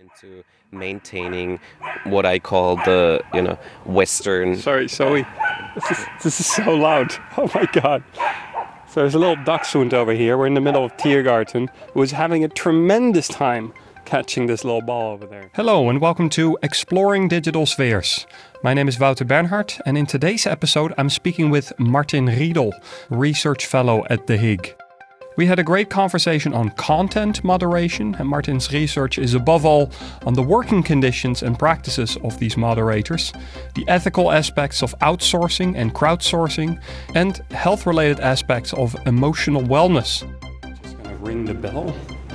into maintaining what I call the, Western. Sorry, Zoe. This is so loud. Oh my god. So there's a little dachshund over here. We're in the middle of Tiergarten, who is having a tremendous time catching this little ball over there. Hello and welcome to Exploring Digital Spheres. My name is Wouter Bernhard, and in today's episode I'm speaking with Martin Riedel, Research Fellow at The Hague. We had a great conversation on content moderation, and Martin's research is above all on the working conditions and practices of these moderators, the ethical aspects of outsourcing and crowdsourcing, and health-related aspects of emotional wellness. Just gonna ring the bell.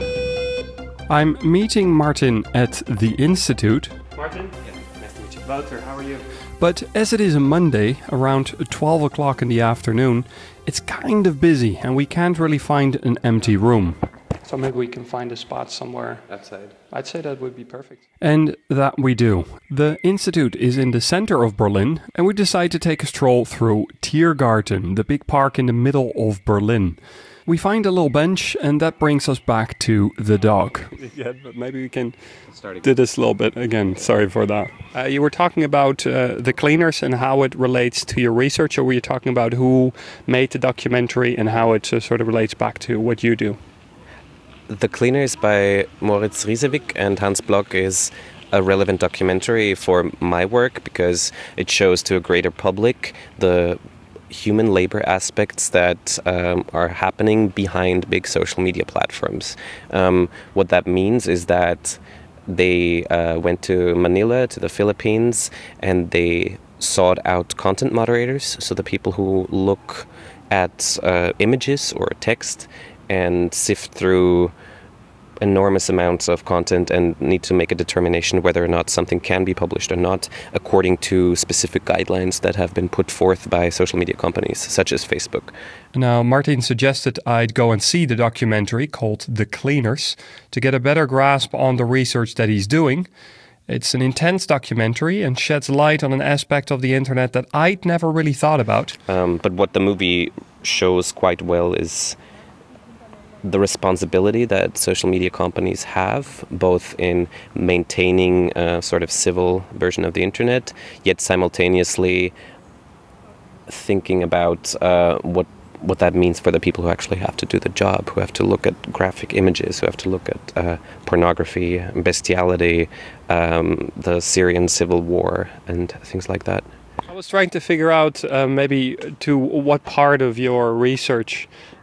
I'm meeting Martin at the Institute. Martin? Yeah, nice to meet you. Wouter, how are you? But as it is a Monday, around 12 o'clock in the afternoon, it's kind of busy and we can't really find an empty room. So maybe we can find a spot somewhere Outside. I'd say that would be perfect. And that we do. The Institute is in the center of Berlin, and we decide to take a stroll through Tiergarten, the big park in the middle of Berlin. We find a little bench, and that brings us back to the dog. Yeah, but maybe we can do this a little bit again. Sorry for that. You were talking about the cleaners and how it relates to your research, or were you talking about who made the documentary and how it sort of relates back to what you do? The Cleaners by Moritz Riesewick and Hans Block is a relevant documentary for my work because it shows to a greater public the human labor aspects that are happening behind big social media platforms. What that means is that they went to Manila, to the Philippines, and they sought out content moderators, so the people who look at images or text and sift through enormous amounts of content and need to make a determination whether or not something can be published or not according to specific guidelines that have been put forth by social media companies such as Facebook. Now, Martin suggested I'd go and see the documentary called The Cleaners to get a better grasp on the research that he's doing. It's an intense documentary and sheds light on an aspect of the internet that I'd never really thought about. But what the movie shows quite well is the responsibility that social media companies have, both in maintaining a sort of civil version of the internet, yet simultaneously thinking about what that means for the people who actually have to do the job, who have to look at graphic images, who have to look at pornography, bestiality, the Syrian civil war, and things like that. I was trying to figure out maybe to what part of your research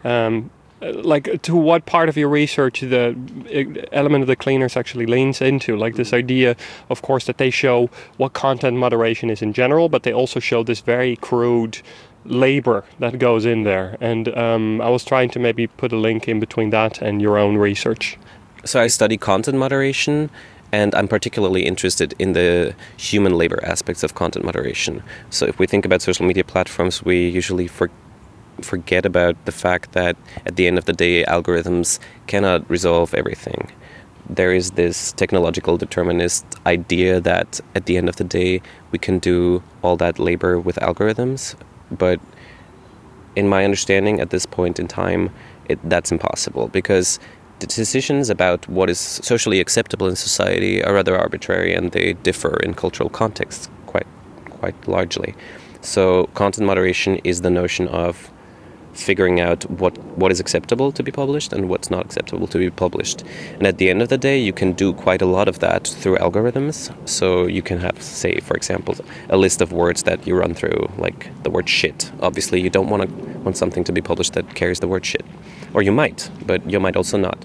the element of the cleaners actually leans into, like this idea, of course, that they show what content moderation is in general, but they also show this very crude labor that goes in there. And I was trying to maybe put a link in between that and your own research. So I study content moderation, and I'm particularly interested in the human labor aspects of content moderation. So if we think about social media platforms, we usually forget about the fact that at the end of the day, algorithms cannot resolve everything. There is this technological determinist idea that at the end of the day, we can do all that labor with algorithms. But in my understanding at this point in time, that's impossible because the decisions about what is socially acceptable in society are rather arbitrary and they differ in cultural contexts quite largely. So content moderation is the notion of figuring out what is acceptable to be published and what's not acceptable to be published. And at the end of the day, you can do quite a lot of that through algorithms. So you can have, say, for example, a list of words that you run through, like the word shit. Obviously, you don't want something to be published that carries the word shit. Or you might, but you might also not.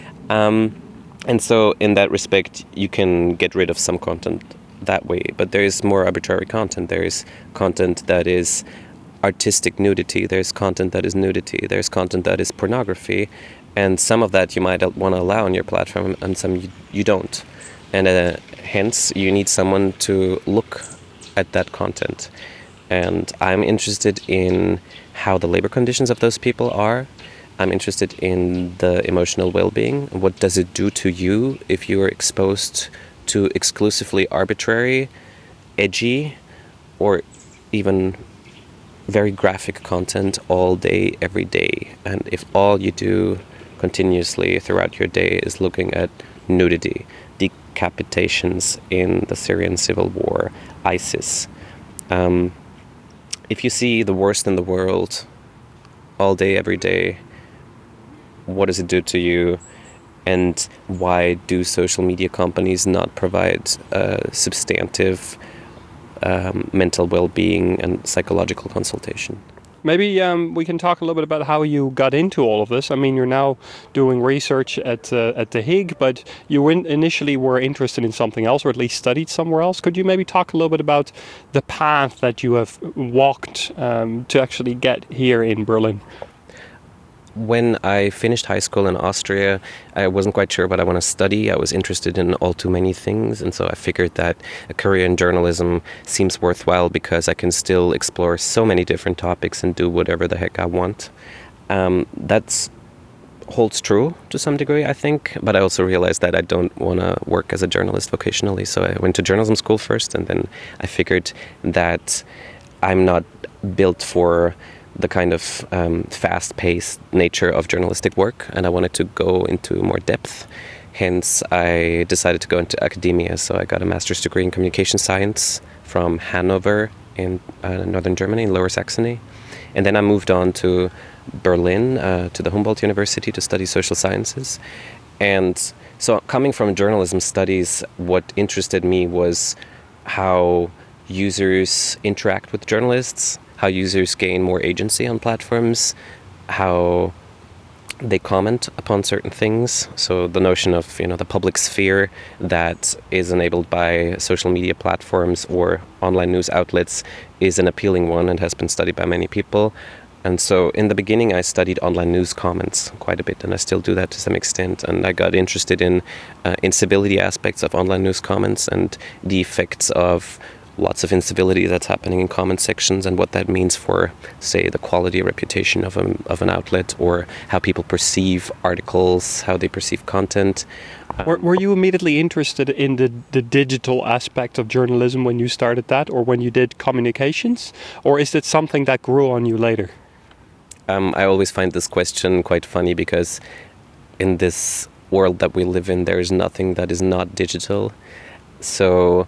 And so in that respect, you can get rid of some content that way. But there is more arbitrary content. There is content that is artistic nudity, there's content that is nudity, there's content that is pornography, and some of that you might want to allow on your platform and some you don't. And hence you need someone to look at that content. And I'm interested in how the labor conditions of those people are. I'm interested in the emotional well-being. What does it do to you if you are exposed to exclusively arbitrary, edgy, or even very graphic content all day, every day? And if all you do continuously throughout your day is looking at nudity, decapitations in the Syrian civil war, ISIS. If you see the worst in the world all day, every day, what does it do to you? And why do social media companies not provide substantive mental well-being and psychological consultation? Maybe we can talk a little bit about how you got into all of this. I mean, you're now doing research at the Hague, but you initially were interested in something else, or at least studied somewhere else. Could you maybe talk a little bit about the path that you have walked to actually get here in Berlin? When I finished high school in Austria, I wasn't quite sure what I want to study. I was interested in all too many things, and so I figured that a career in journalism seems worthwhile because I can still explore so many different topics and do whatever the heck I want. That holds true to some degree, I think, but I also realized that I don't want to work as a journalist vocationally, so I went to journalism school first, and then I figured that I'm not built for the kind of fast-paced nature of journalistic work, and I wanted to go into more depth. Hence, I decided to go into academia, so I got a master's degree in communication science from Hanover in northern Germany, in Lower Saxony. And then I moved on to Berlin, to the Humboldt University to study social sciences. And so coming from journalism studies, what interested me was how users interact with journalists, how users gain more agency on platforms, how they comment upon certain things. So the notion of, the public sphere that is enabled by social media platforms or online news outlets is an appealing one and has been studied by many people. And so in the beginning, I studied online news comments quite a bit, and I still do that to some extent. And I got interested in incivility aspects of online news comments and the effects of lots of incivility that's happening in comment sections and what that means for, say, the quality or reputation of an outlet, or how people perceive articles, how they perceive content. Were you immediately interested in the digital aspect of journalism when you started that, or when you did communications? Or is it something that grew on you later? I always find this question quite funny because in this world that we live in, there is nothing that is not digital. So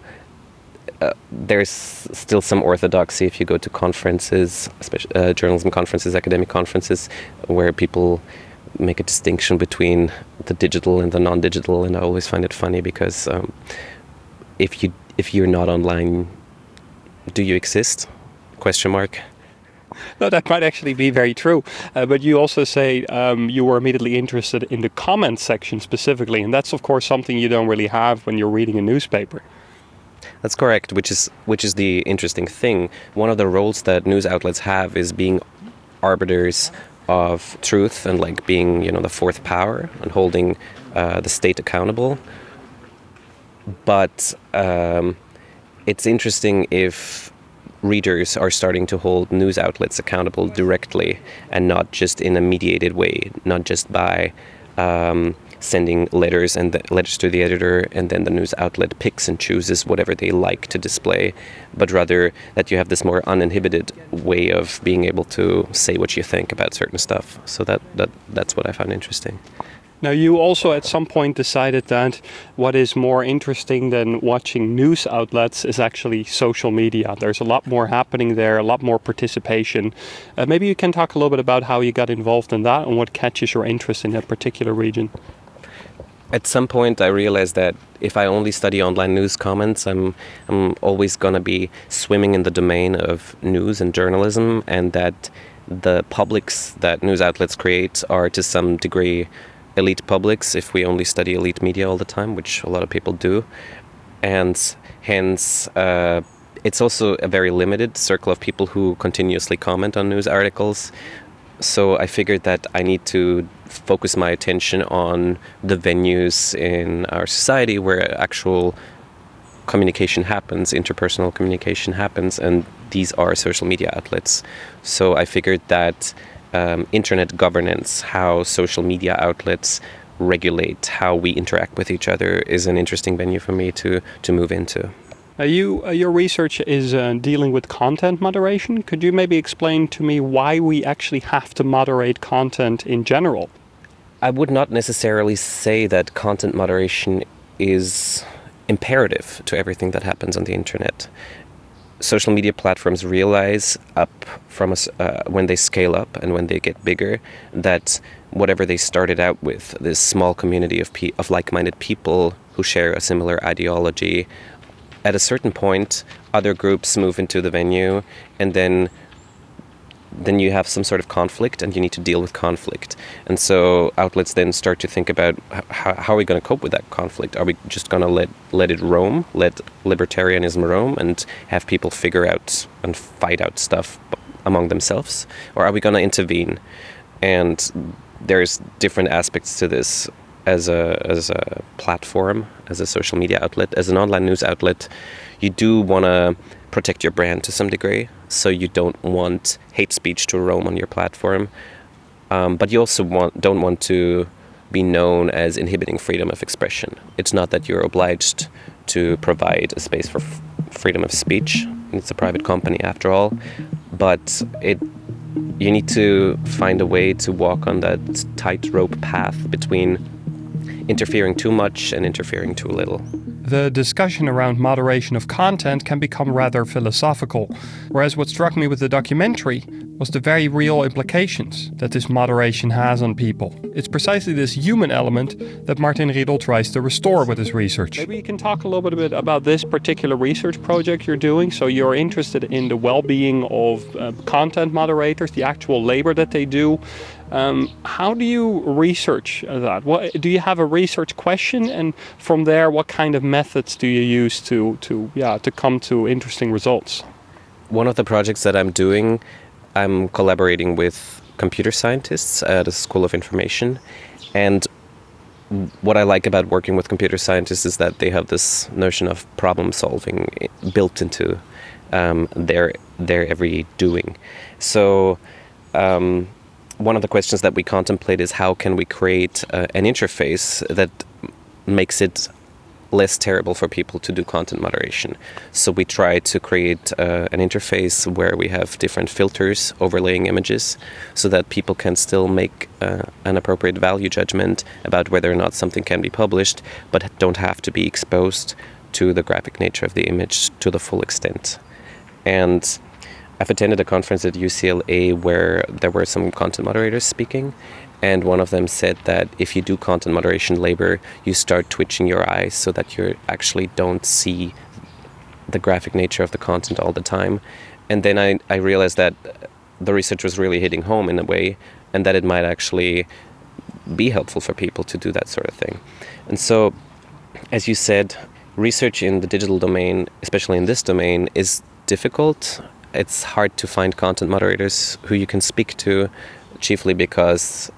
there's still some orthodoxy if you go to conferences, especially journalism conferences, academic conferences, where people make a distinction between the digital and the non-digital, and I always find it funny because if you're not online, do you exist? Question mark. No, that might actually be very true. But you also say you were immediately interested in the comment section specifically, and that's of course something you don't really have when you're reading a newspaper. That's correct, which is the interesting thing. One of the roles that news outlets have is being arbiters of truth and being, the fourth power and holding the state accountable. But it's interesting if readers are starting to hold news outlets accountable directly and not just in a mediated way, not just by sending letters letters to the editor, and then the news outlet picks and chooses whatever they like to display, but rather that you have this more uninhibited way of being able to say what you think about certain stuff. So that's what I found interesting. Now, you also at some point decided that what is more interesting than watching news outlets is actually social media. There's a lot more happening there, a lot more participation. Maybe you can talk a little bit about how you got involved in that and what catches your interest in that particular region. At some point, I realized that if I only study online news comments, I'm always going to be swimming in the domain of news and journalism, and that the publics that news outlets create are to some degree elite publics if we only study elite media all the time, which a lot of people do. And hence, it's also a very limited circle of people who continuously comment on news articles. So I figured that I need to focus my attention on the venues in our society where actual communication happens, interpersonal communication happens, and these are social media outlets. So I figured that internet governance, how social media outlets regulate how we interact with each other, is an interesting venue for me to move into. Your research is dealing with content moderation. Could you maybe explain to me why we actually have to moderate content in general? I would not necessarily say that content moderation is imperative to everything that happens on the internet. Social media platforms realize when they scale up and when they get bigger, that whatever they started out with, this small community of like-minded people who share a similar ideology, at a certain point, other groups move into the venue, and then you have some sort of conflict, and you need to deal with conflict. And so outlets then start to think about how are we going to cope with that conflict? Are we just going to let it roam, let libertarianism roam, and have people figure out and fight out stuff among themselves? Or are we going to intervene? And there's different aspects to this. As a platform, as a social media outlet, as an online news outlet, you do want to protect your brand to some degree. So you don't want hate speech to roam on your platform, but you also don't want to be known as inhibiting freedom of expression. It's not that you're obliged to provide a space for freedom of speech. It's a private company after all, but you need to find a way to walk on that tightrope path between interfering too much and interfering too little. The discussion around moderation of content can become rather philosophical, whereas what struck me with the documentary was the very real implications that this moderation has on people. It's precisely this human element that Martin Riedel tries to restore with his research. Maybe you can talk a little bit about this particular research project you're doing. So you're interested in the well-being of content moderators, the actual labor that they do. How do you research that? Do you have a research question, and from there, what kind of methods do you use to come to interesting results? One of the projects that I'm doing, I'm collaborating with computer scientists at the School of Information, and what I like about working with computer scientists is that they have this notion of problem solving built into their every doing. So one of the questions that we contemplate is how can we create an interface that makes it less terrible for people to do content moderation. So we try to create an interface where we have different filters overlaying images so that people can still make an appropriate value judgment about whether or not something can be published, but don't have to be exposed to the graphic nature of the image to the full extent. And I've attended a conference at UCLA where there were some content moderators speaking, and one of them said that if you do content moderation labor, you start twitching your eyes so that you actually don't see the graphic nature of the content all the time. And then I realized that the research was really hitting home in a way, and that it might actually be helpful for people to do that sort of thing. And so, as you said, research in the digital domain, especially in this domain, is difficult. It's hard to find content moderators who you can speak to, chiefly because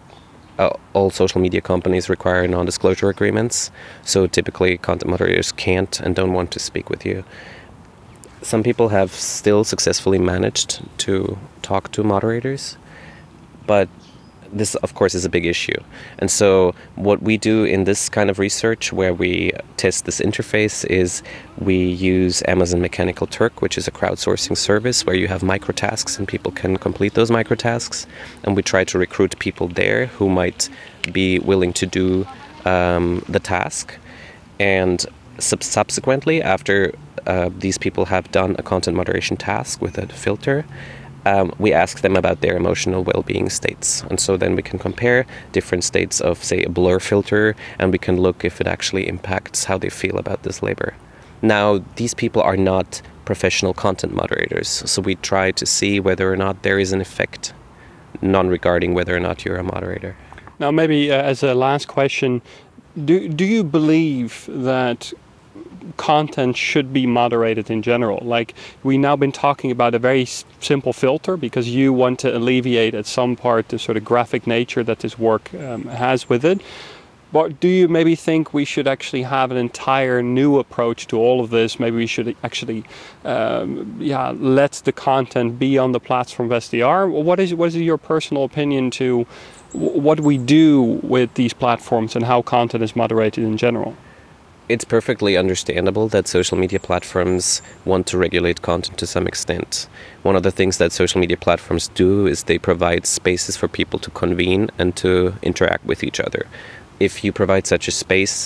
all social media companies require non-disclosure agreements. So typically content moderators can't and don't want to speak with you. Some people have still successfully managed to talk to moderators, but this, of course, is a big issue. And so what we do in this kind of research where we test this interface is we use Amazon Mechanical Turk, which is a crowdsourcing service where you have microtasks and people can complete those microtasks. And we try to recruit people there who might be willing to do the task. And subsequently, after these people have done a content moderation task with a filter, we ask them about their emotional well-being states. And so then we can compare different states of, say, a blur filter, and we can look if it actually impacts how they feel about this labor. Now, these people are not professional content moderators, so we try to see whether or not there is an effect, non-regarding whether or not you're a moderator. Now, maybe as a last question, do you believe that content should be moderated in general? Like, we've now been talking about a very simple filter because you want to alleviate at some part the sort of graphic nature that this work has with it. But do you maybe think we should actually have an entire new approach to all of this? Maybe we should actually let the content be on the platform of SDR? What is your personal opinion to what we do with these platforms and how content is moderated in general? It's perfectly understandable that social media platforms want to regulate content to some extent. One of the things that social media platforms do is they provide spaces for people to convene and to interact with each other. If you provide such a space,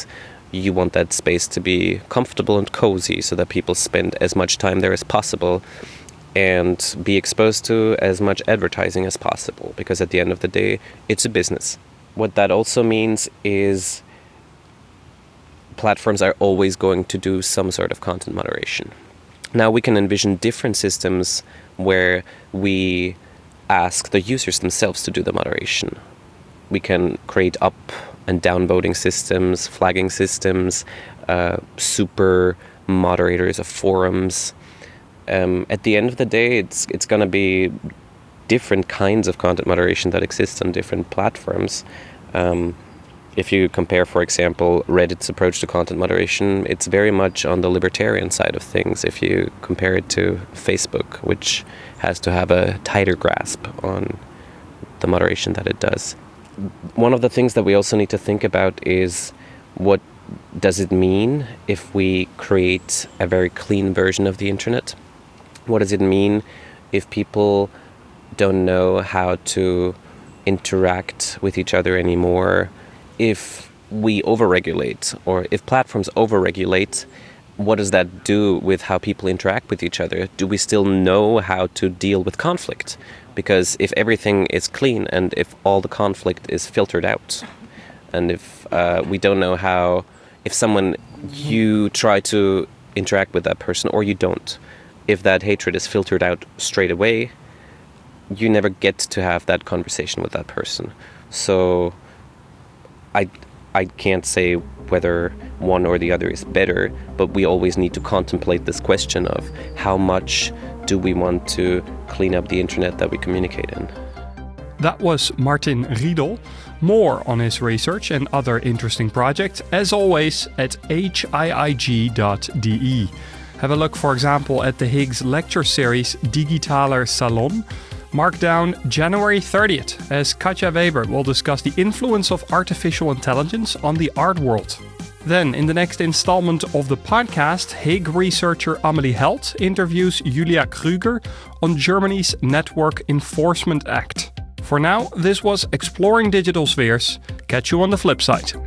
you want that space to be comfortable and cozy so that people spend as much time there as possible and be exposed to as much advertising as possible, because at the end of the day, it's a business. What that also means is platforms are always going to do some sort of content moderation. Now we can envision different systems where we ask the users themselves to do the moderation. We can create up and downvoting systems, flagging systems, super moderators of forums. At the end of the day, it's going to be different kinds of content moderation that exist on different platforms. If you compare, for example, Reddit's approach to content moderation, it's very much on the libertarian side of things. If you compare it to Facebook, which has to have a tighter grasp on the moderation that it does. One of the things that we also need to think about is, what does it mean if we create a very clean version of the internet? What does it mean if people don't know how to interact with each other anymore? If we overregulate, or if platforms overregulate, what does that do with how people interact with each other? Do we still know how to deal with conflict? Because if everything is clean and if all the conflict is filtered out, and if we don't know how, if someone, you try to interact with that person or you don't, if that hatred is filtered out straight away, you never get to have that conversation with that person. So I can't say whether one or the other is better, but we always need to contemplate this question of how much do we want to clean up the internet that we communicate in. That was Martin Riedel. More on his research and other interesting projects, as always, at hiig.de. Have a look, for example, at the Higgs lecture series Digitaler Salon. Mark down January 30th, as Katja Weber will discuss the influence of artificial intelligence on the art world. Then, in the next installment of the podcast, Hague researcher Amelie Held interviews Julia Krüger on Germany's Network Enforcement Act. For now, this was Exploring Digital Spheres. Catch you on the flip side.